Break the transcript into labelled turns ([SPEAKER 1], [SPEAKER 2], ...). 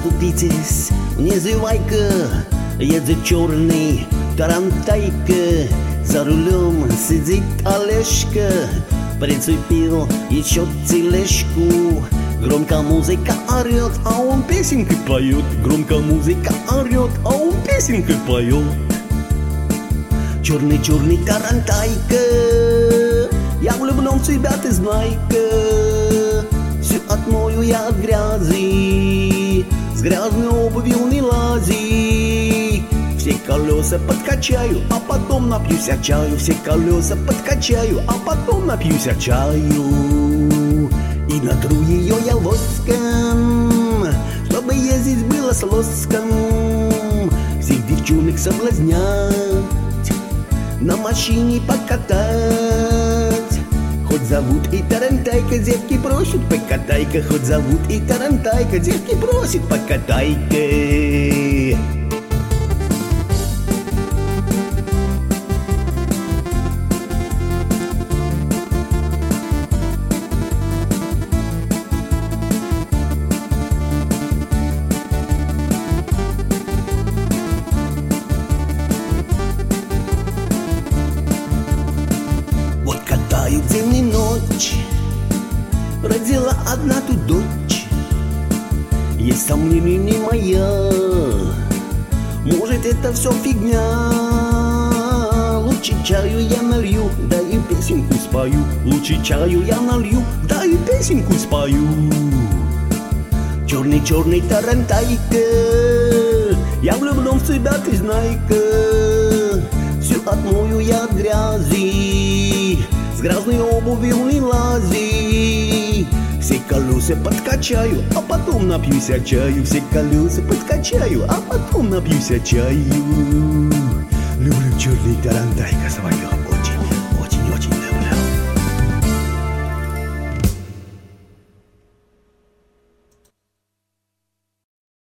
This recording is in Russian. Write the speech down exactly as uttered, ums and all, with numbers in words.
[SPEAKER 1] Заступитесь, не зевай-ка, едет черный тарантайка. За рулем сидит Олежка, прицепил еще тележку. Громко музыка орет, а он песенкой поет. Громко музыка орет, а он песенкой поет. Черный-черный тарантайка, я влюблен в тебя, ты знай-ка. Все отмою я от грязи, с грязной обувью не лази. Все колеса подкачаю, а потом напьюсь от чаю. Все колеса подкачаю, а потом напьюсь от чаю. И натру ее я воском, чтобы ездить было с лоском. Всех девчонок соблазнять, на машине покатать. Хоть зовут и тарантайка, девки просят покатай-ка. Хоть зовут и тарантайка, девки просят покатай-ка. День и ночь, родила одна тут дочь. Есть сомнения не моя, может это все фигня. Лучше чаю я налью, да и песенку спою. Лучше чаю я налью, да и песенку спою. Черный-черный тарантайка, я влюблен в тебя, ты знай-ка. Все отмою я от грязи, с грязной обувью не лази. Все колеса подкачаю, а потом напьюсь от чаю. Все колеса подкачаю, а потом напьюсь от чаю. Люблю черный тарантайка свою.